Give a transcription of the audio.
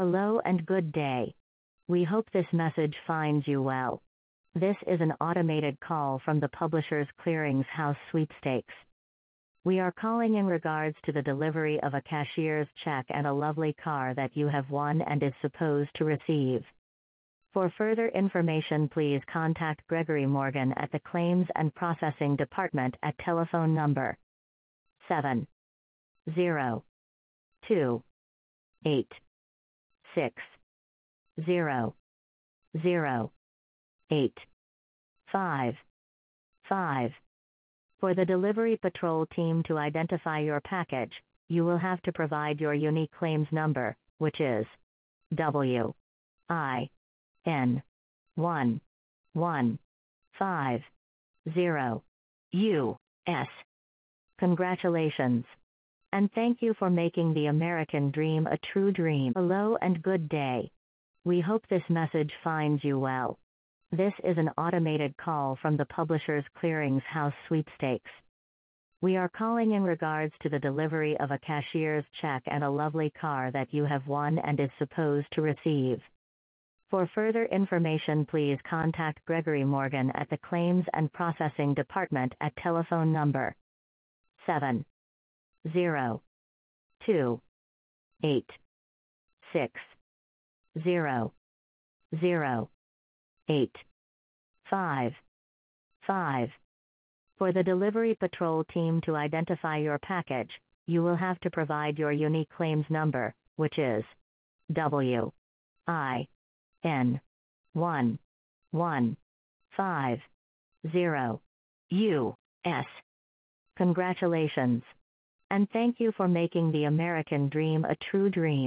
Hello and good day. We hope this message finds you well. This is an automated call from the Publishers Clearing's House Sweepstakes. We are calling in regards to the delivery of a cashier's check and a lovely car that you have won and is supposed to receive. For further information, please contact Gregory Morgan at the Claims and Processing Department at telephone number 702-860-0-855. For the delivery patrol team to identify your package, you will have to provide your unique claims number, which is WIN1150US. Congratulations. And thank you for making the American dream a true dream. Hello and good day. We hope this message finds you well. This is an automated call from the Publishers Clearing's House Sweepstakes. We are calling in regards to the delivery of a cashier's check and a lovely car that you have won and is supposed to receive. For further information, please contact Gregory Morgan at the Claims and Processing Department at telephone number 702-860-0-855. For the delivery patrol team to identify your package, you will have to provide your unique claims number, which is WIN1150US. Congratulations. And thank you for making the American dream a true dream.